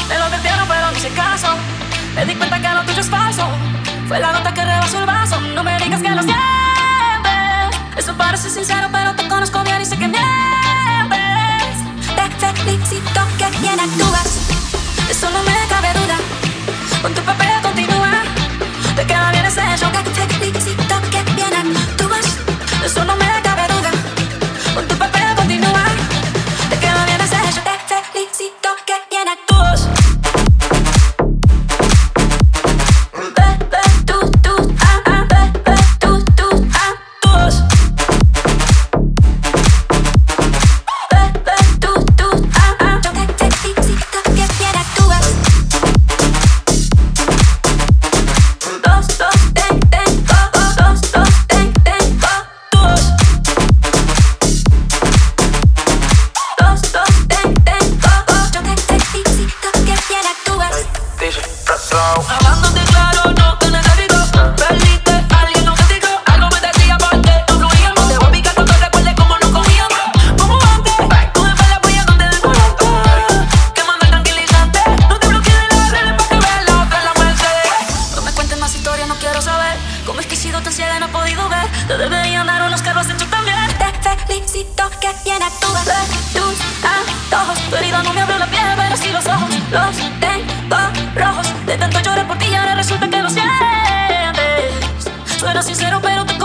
Me lo advirtieron pero no hice caso. Me di cuenta que lo tuyo es falso. Fue la gota que rebasó el vaso. No me digas que lo sientes. Eso parece sincero pero te conozco bien y sé que mientes. Te felicito que bien actúas. De eso no me cabe duda. Con tu papel continúa. Te queda bien ese show. Te felicito que bien actúas. De eso no me cabe duda. Con tu papel continúa. Te queda bien ese show. Te felicito que bien actúas. Hablándote claro, no te necesito. Perdiste a alguien, no castigo. Algo me decía porque no fluíamos. Te voy a picar cuando recuerdes cómo nos comíamos. Como antes, tú me pelas voy a donde del volante. Quemando el tranquilizante. No te bloquees de las redes para que veas la otra en la Mercedes. No me cuentes más historias, no quiero saber cómo es que he sido tan ciega y no he podido ver. Te deberían dar unos carros hechos también. Te felicito que bien actúas. Tus antojos, tu herida no me abrió la piel, pero sí los ojos. Los tengo rojos. De tanto llorar por ti y ahora resulta que lo sientes. Suena sincero pero te